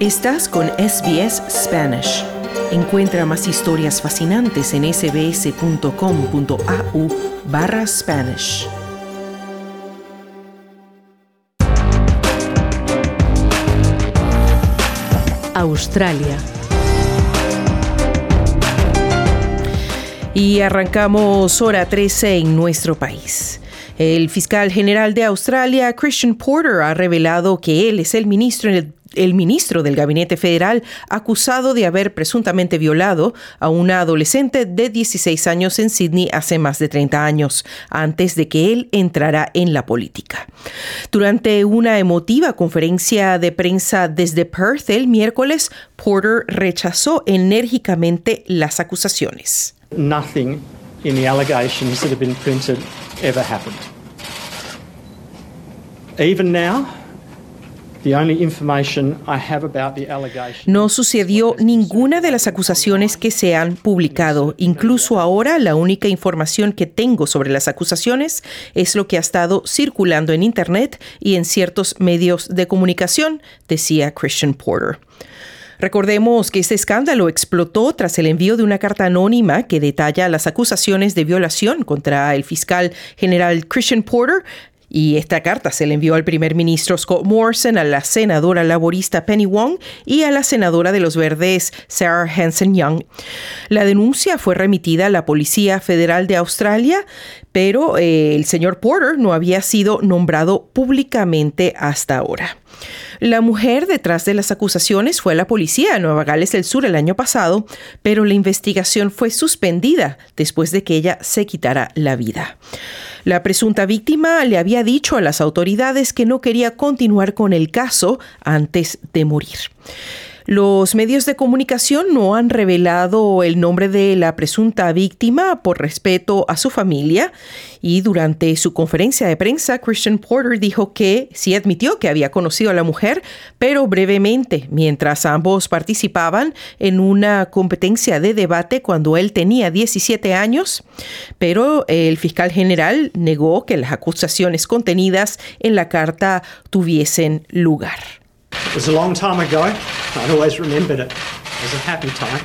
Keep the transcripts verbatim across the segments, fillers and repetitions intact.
Estás con S B S Spanish. Encuentra más historias fascinantes en sbs.com.au barra Spanish. Australia. Y arrancamos hora trece en nuestro país. El fiscal general de Australia, Christian Porter, ha revelado que él es el ministro, el, el ministro del Gabinete Federal acusado de haber presuntamente violado a una adolescente de dieciséis años en Sydney hace más de treinta años, antes de que él entrara en la política. Durante una emotiva conferencia de prensa desde Perth el miércoles, Porter rechazó enérgicamente las acusaciones. Nothing in the allegations that have been printed ever happened. Even now, the only information I have about the allegations... No sucedió ninguna de las acusaciones que se han publicado. Incluso ahora, la única información que tengo sobre las acusaciones es lo que ha estado circulando en Internet y en ciertos medios de comunicación, decía Christian Porter. Recordemos que este escándalo explotó tras el envío de una carta anónima que detalla las acusaciones de violación contra el fiscal general Christian Porter. Y esta carta se le envió al primer ministro Scott Morrison, a la senadora laborista Penny Wong y a la senadora de los Verdes Sarah Hanson-Young. La denuncia fue remitida a la Policía Federal de Australia, pero eh, el señor Porter no había sido nombrado públicamente hasta ahora. La mujer detrás de las acusaciones fue la policía de Nueva Gales del Sur el año pasado, pero la investigación fue suspendida después de que ella se quitara la vida. La presunta víctima le había dicho a las autoridades que no quería continuar con el caso antes de morir. Los medios de comunicación no han revelado el nombre de la presunta víctima por respeto a su familia, y durante su conferencia de prensa, Christian Porter dijo que sí admitió que había conocido a la mujer, pero brevemente, mientras ambos participaban en una competencia de debate cuando él tenía diecisiete años, pero el fiscal general negó que las acusaciones contenidas en la carta tuviesen lugar. It was a long time ago. I'd always remembered it as a happy time.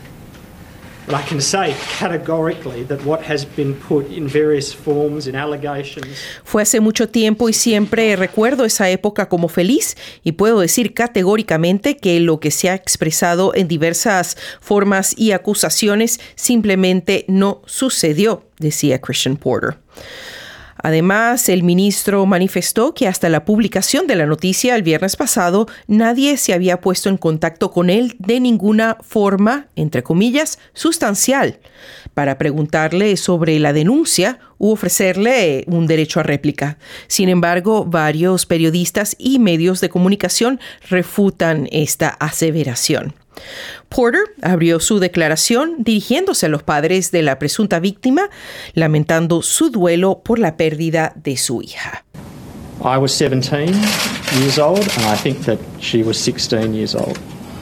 But I can say categorically that what has been put in various forms in allegations. Fue hace mucho tiempo y siempre recuerdo esa época como feliz, y puedo decir categóricamente que lo que se ha expresado en diversas formas y acusaciones simplemente no sucedió, decía Christian Porter. Además, el ministro manifestó que hasta la publicación de la noticia el viernes pasado, nadie se había puesto en contacto con él de ninguna forma, entre comillas, sustancial, para preguntarle sobre la denuncia u ofrecerle un derecho a réplica. Sin embargo, varios periodistas y medios de comunicación refutan esta aseveración. Porter abrió su declaración dirigiéndose a los padres de la presunta víctima, lamentando su duelo por la pérdida de su hija. I was seventeen years old, and I think that she was sixteen years old.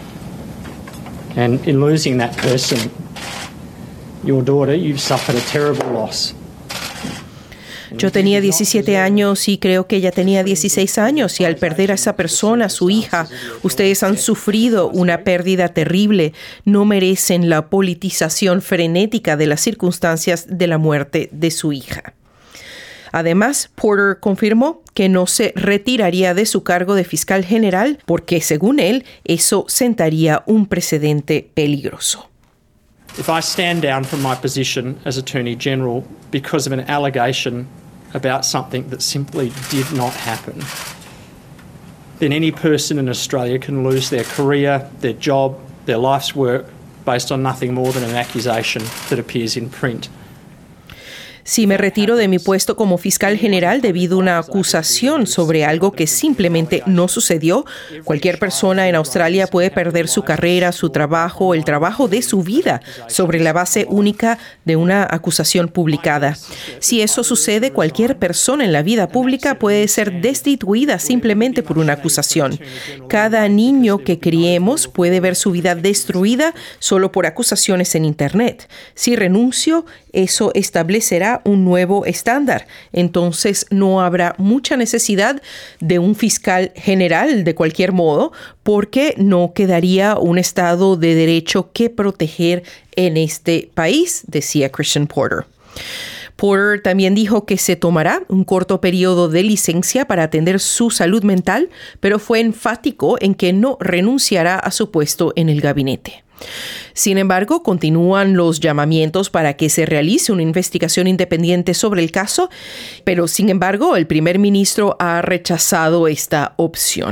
And in losing that person, your daughter, you've suffered a terrible loss. Yo tenía diecisiete años y creo que ella tenía dieciséis años, y al perder a esa persona, su hija, ustedes han sufrido una pérdida terrible. No merecen la politización frenética de las circunstancias de la muerte de su hija. Además, Porter confirmó que no se retiraría de su cargo de fiscal general porque, según él, eso sentaría un precedente peligroso. If I stand down from my position as Attorney General because of an allegation about something that simply did not happen, then any person in Australia can lose their career, their job, their life's work based on nothing more than an accusation that appears in print. Si me retiro de mi puesto como fiscal general debido a una acusación sobre algo que simplemente no sucedió, cualquier persona en Australia puede perder su carrera, su trabajo, el trabajo de su vida sobre la base única de una acusación publicada. Si eso sucede, cualquier persona en la vida pública puede ser destituida simplemente por una acusación. Cada niño que criemos puede ver su vida destruida solo por acusaciones en Internet. Si renuncio, eso establecerá habrá un nuevo estándar. Entonces no habrá mucha necesidad de un fiscal general de cualquier modo, porque no quedaría un Estado de Derecho que proteger en este país, decía Christian Porter. Porter también dijo que se tomará un corto periodo de licencia para atender su salud mental, pero fue enfático en que no renunciará a su puesto en el gabinete. Sin embargo, continúan los llamamientos para que se realice una investigación independiente sobre el caso, pero sin embargo, el primer ministro ha rechazado esta opción.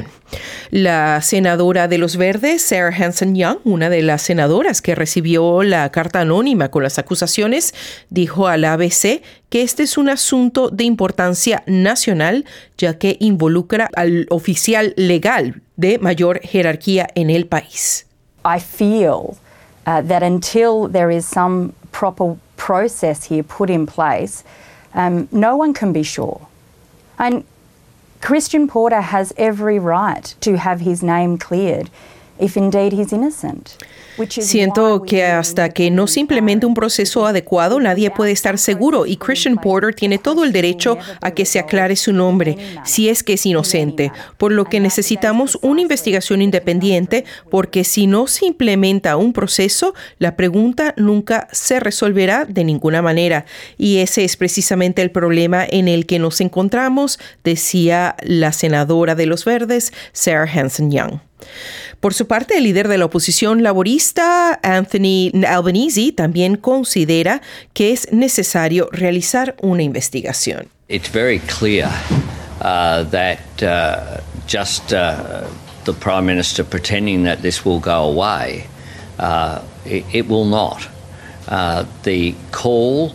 La senadora de los Verdes, Sarah Hanson-Young, una de las senadoras que recibió la carta anónima con las acusaciones, dijo al A B C que este es un asunto de importancia nacional, ya que involucra al oficial legal de mayor jerarquía en el país. I feel uh, that until there is some proper process here put in place, um, no one can be sure. And Christian Porter has every right to have his name cleared if indeed he's innocent. Siento que hasta que no se implemente un proceso adecuado, nadie puede estar seguro, y Christian Porter tiene todo el derecho a que se aclare su nombre, si es que es inocente, por lo que necesitamos una investigación independiente, porque si no se implementa un proceso, la pregunta nunca se resolverá de ninguna manera, y ese es precisamente el problema en el que nos encontramos, decía la senadora de los Verdes, Sarah Hanson-Young. Por su parte, el líder de la oposición laborista, Anthony Albanese, también considera que es necesario realizar una investigación. It's very clear uh, that uh, just uh, the Prime Minister pretending that this will go away, uh, it, it will not. Uh, the call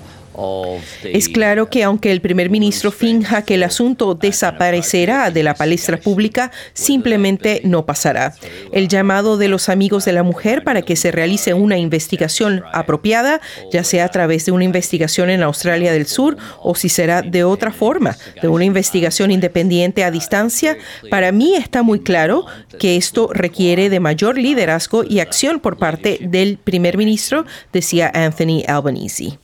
Es claro que aunque el primer ministro finja que el asunto desaparecerá de la palestra pública, simplemente no pasará. El llamado de los amigos de la mujer para que se realice una investigación apropiada, ya sea a través de una investigación en Australia del Sur o si será de otra forma, de una investigación independiente a distancia, para mí está muy claro que esto requiere de mayor liderazgo y acción por parte del primer ministro, decía Anthony Albanese.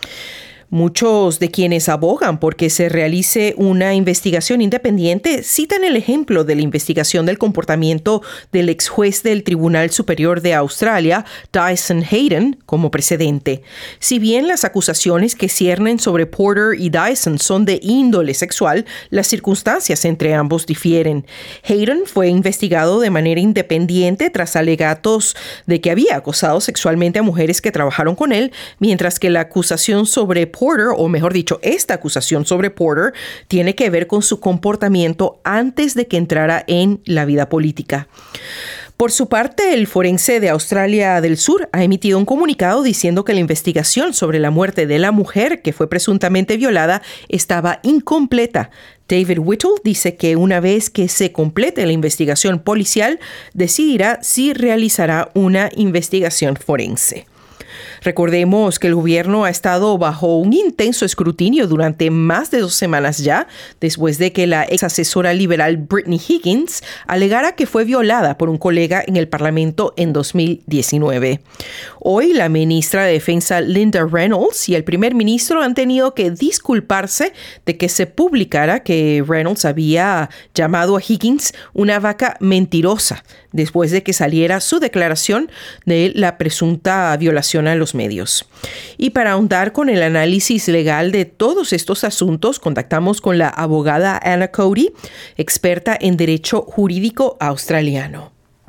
Muchos de quienes abogan por que se realice una investigación independiente citan el ejemplo de la investigación del comportamiento del ex juez del Tribunal Superior de Australia, Dyson Heydon, como precedente. Si bien las acusaciones que ciernen sobre Porter y Dyson son de índole sexual, las circunstancias entre ambos difieren. Heydon fue investigado de manera independiente tras alegatos de que había acosado sexualmente a mujeres que trabajaron con él, mientras que la acusación sobre Porter, o mejor dicho, esta acusación sobre Porter, tiene que ver con su comportamiento antes de que entrara en la vida política. Por su parte, el forense de Australia del Sur ha emitido un comunicado diciendo que la investigación sobre la muerte de la mujer que fue presuntamente violada estaba incompleta. David Whittle dice que una vez que se complete la investigación policial, decidirá si realizará una investigación forense. Recordemos que el gobierno ha estado bajo un intenso escrutinio durante más de dos semanas ya, después de que la ex asesora liberal Brittany Higgins alegara que fue violada por un colega en el Parlamento en dos mil diecinueve. Hoy, la ministra de Defensa Linda Reynolds y el primer ministro han tenido que disculparse de que se publicara que Reynolds había llamado a Higgins una vaca mentirosa, después de que saliera su declaración de la presunta violación a los medios. Y para ahondar con el análisis legal de todos estos asuntos, contactamos con la abogada Anna Cody, experta en derecho jurídico australiano.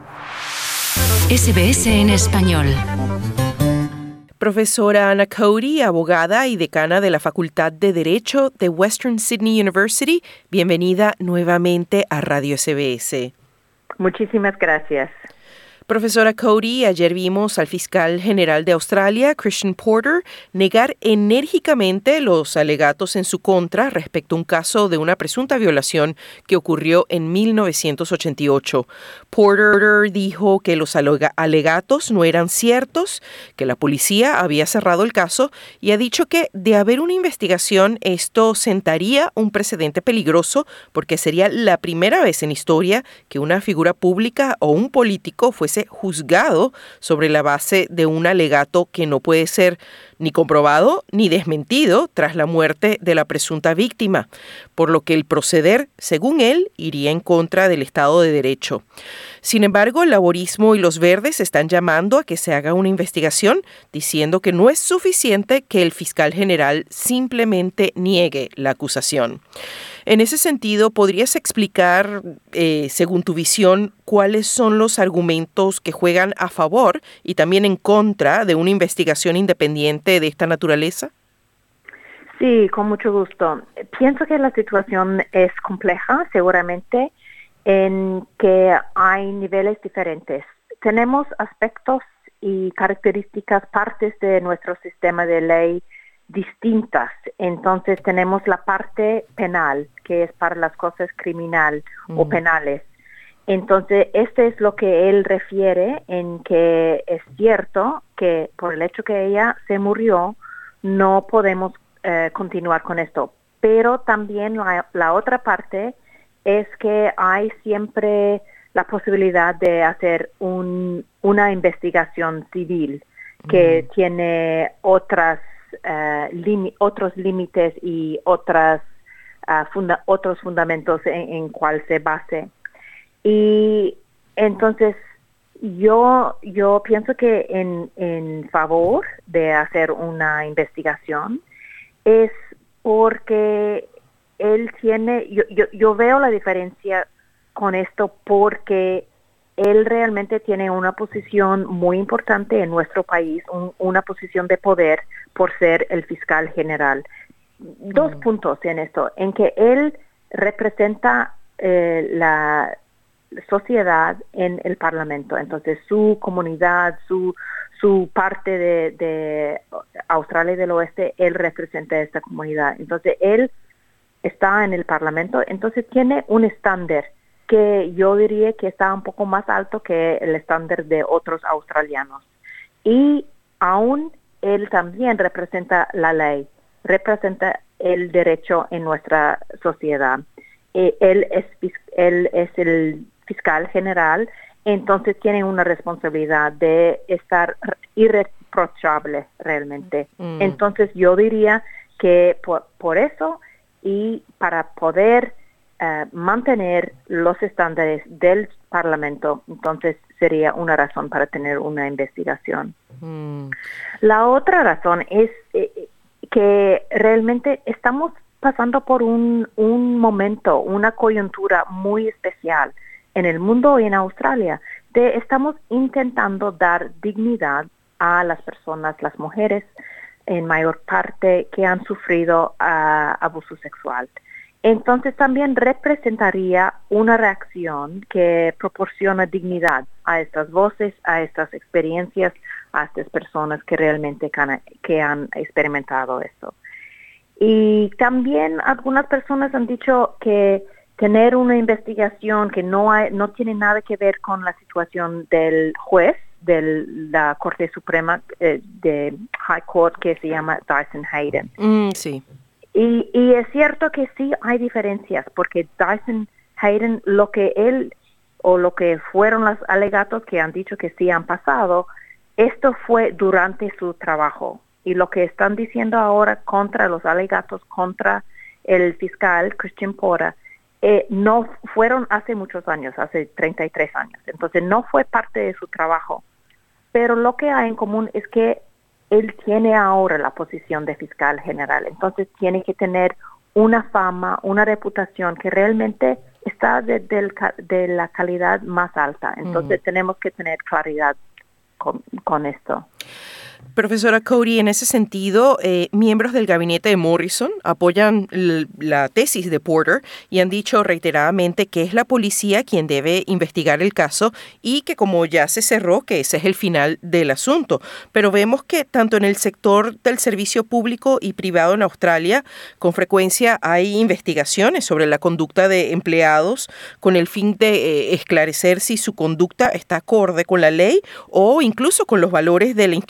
S B S en español. Profesora Anna Cody, abogada y decana de la Facultad de Derecho de Western Sydney University, bienvenida nuevamente a Radio S B S. Muchísimas gracias. Profesora Cody, ayer vimos al fiscal general de Australia, Christian Porter, negar enérgicamente los alegatos en su contra respecto a un caso de una presunta violación que ocurrió en mil novecientos ochenta y ocho. Porter dijo que los alegatos no eran ciertos, que la policía había cerrado el caso y ha dicho que de haber una investigación esto sentaría un precedente peligroso porque sería la primera vez en historia que una figura pública o un político fuese juzgado sobre la base de un alegato que no puede ser ni comprobado ni desmentido tras la muerte de la presunta víctima, por lo que el proceder, según él, iría en contra del Estado de Derecho. Sin embargo, el laborismo y los verdes están llamando a que se haga una investigación, diciendo que no es suficiente que el fiscal general simplemente niegue la acusación. En ese sentido, ¿podrías explicar, eh, según tu visión, cuáles son los argumentos que juegan a favor y también en contra de una investigación independiente de esta naturaleza? Sí, con mucho gusto. Pienso que la situación es compleja, seguramente, en que hay niveles diferentes. Tenemos aspectos y características, partes de nuestro sistema de ley distintas. Entonces tenemos la parte penal, que es para las cosas criminal mm. o penales. Entonces, este es lo que él refiere en que es cierto que por el hecho que ella se murió, no podemos eh, continuar con esto. Pero también la, la otra parte es que hay siempre la posibilidad de hacer un, una investigación civil que mm. tiene otras uh, lim- otros límites y otras uh, funda- otros fundamentos en, en cuál se base. Y entonces yo yo pienso que en, en favor de hacer una investigación es porque él tiene, yo, yo, yo veo la diferencia con esto porque él realmente tiene una posición muy importante en nuestro país, un, una posición de poder por ser el fiscal general. Dos mm. puntos en esto, en que él representa eh, la sociedad en el Parlamento, entonces su comunidad, su su parte de, de Australia del Oeste, él representa esta comunidad. Entonces él está en el Parlamento, entonces tiene un estándar que yo diría que está un poco más alto que el estándar de otros australianos. Y aún él también representa la ley, representa el derecho en nuestra sociedad. Eh, él, es, él es el fiscal general, entonces tiene una responsabilidad de estar irreprochable realmente. Mm. Entonces yo diría que por, por eso y para poder uh, mantener los estándares del Parlamento, entonces sería una razón para tener una investigación. Mm. La otra razón es eh, que realmente estamos pasando por un, un momento, una coyuntura muy especial en el mundo y en Australia. De, estamos intentando dar dignidad a las personas, las mujeres, en mayor parte que han sufrido uh, abuso sexual. Entonces también representaría una reacción que proporciona dignidad a estas voces, a estas experiencias, a estas personas que realmente can, que han experimentado esto. Y también algunas personas han dicho que tener una investigación que no hay, no tiene nada que ver con la situación del juez de la Corte Suprema eh, de High Court, que se llama Dyson Heydon. Mm, sí. Y, y es cierto que sí hay diferencias, porque Dyson Heydon, lo que él, o lo que fueron los alegatos que han dicho que sí han pasado, esto fue durante su trabajo. Y lo que están diciendo ahora contra los alegatos, contra el fiscal Christian Porter, eh, no fueron hace muchos años, hace treinta y tres años. Entonces no fue parte de su trabajo. Pero lo que hay en común es que él tiene ahora la posición de fiscal general. Entonces tiene que tener una fama, una reputación que realmente está de, de, de la calidad más alta. Entonces uh-huh. tenemos que tener claridad con, con esto. Profesora Cody, en ese sentido, eh, miembros del gabinete de Morrison apoyan l- la tesis de Porter y han dicho reiteradamente que es la policía quien debe investigar el caso y que como ya se cerró, que ese es el final del asunto. Pero vemos que tanto en el sector del servicio público y privado en Australia, con frecuencia hay investigaciones sobre la conducta de empleados con el fin de eh, esclarecer si su conducta está acorde con la ley o incluso con los valores de la institución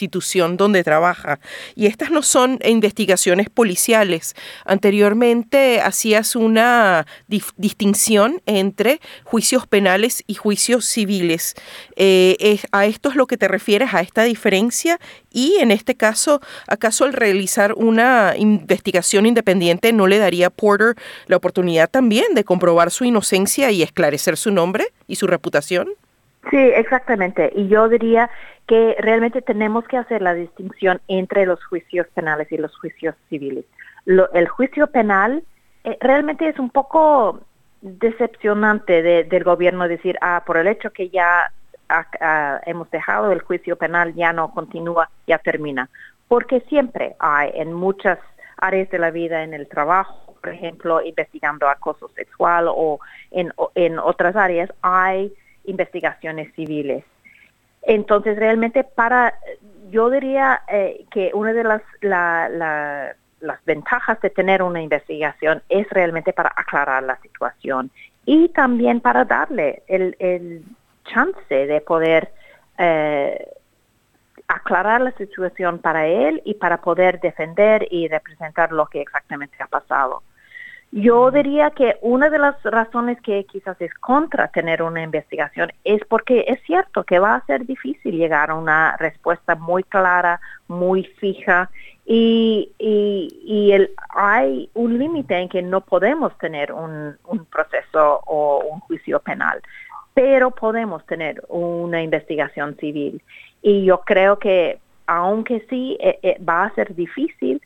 institución donde trabaja. Y estas no son investigaciones policiales. Anteriormente hacías una dif- distinción entre juicios penales y juicios civiles. Eh, es, ¿A esto es lo que te refieres, a esta diferencia? Y en este caso, ¿acaso al realizar una investigación independiente no le daría a Porter la oportunidad también de comprobar su inocencia y esclarecer su nombre y su reputación? Sí, exactamente. Y yo diría que realmente tenemos que hacer la distinción entre los juicios penales y los juicios civiles. Lo, el juicio penal eh, realmente es un poco decepcionante de, del gobierno decir, ah, por el hecho que ya ah, ah, hemos dejado el juicio penal, ya no continúa, ya termina. Porque siempre hay en muchas áreas de la vida, en el trabajo, por ejemplo, investigando acoso sexual o en, en otras áreas, hay investigaciones civiles. Entonces, realmente para, yo diría eh, que una de las, la, la, las ventajas de tener una investigación es realmente para aclarar la situación y también para darle el, el chance de poder eh, aclarar la situación para él y para poder defender y representar lo que exactamente ha pasado. Yo diría que una de las razones que quizás es contra tener una investigación es porque es cierto que va a ser difícil llegar a una respuesta muy clara, muy fija, y, y, y el, hay un límite en que no podemos tener un, un proceso o un juicio penal, pero podemos tener una investigación civil. Y yo creo que, aunque sí eh, eh, va a ser difícil,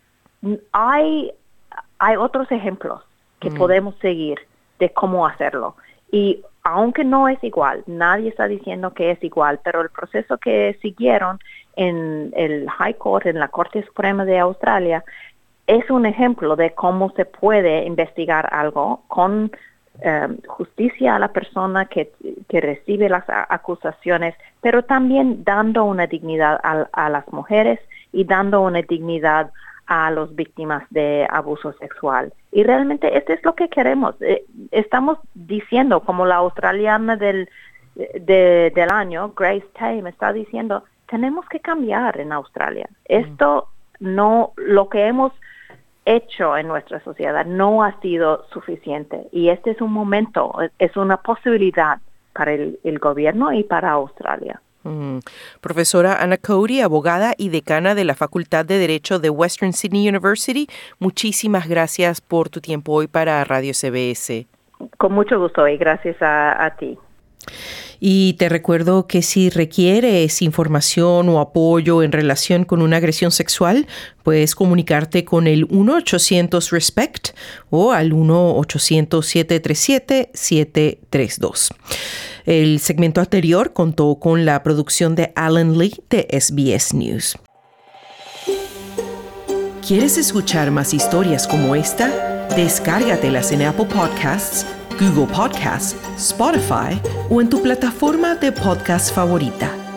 hay, hay otros ejemplos que mm. podemos seguir de cómo hacerlo. Y aunque no es igual, nadie está diciendo que es igual, pero el proceso que siguieron en el High Court, en la Corte Suprema de Australia, es un ejemplo de cómo se puede investigar algo con eh, justicia a la persona que, que recibe las acusaciones, pero también dando una dignidad a, a las mujeres y dando una dignidad a las víctimas de abuso sexual. Y realmente esto es lo que queremos. Eh, estamos diciendo, como la australiana del, de, del año, Grace Tame, está diciendo, tenemos que cambiar en Australia. Esto no, lo que hemos hecho en nuestra sociedad no ha sido suficiente. Y este es un momento, es una posibilidad para el, el gobierno y para Australia. Mm. Profesora Anna Cody, abogada y decana de la Facultad de Derecho de Western Sydney University, muchísimas gracias por tu tiempo hoy para Radio S B S. Con mucho gusto y gracias a, a ti. Y te recuerdo que si requieres información o apoyo en relación con una agresión sexual, puedes comunicarte con el uno ochocientos RESPECT o al uno ochocientos, siete tres siete, siete tres dos. El segmento anterior contó con la producción de Alan Lee de S B S News. ¿Quieres escuchar más historias como esta? Descárgatelas en Apple Podcasts, Google Podcasts, Spotify o en tu plataforma de podcast favorita.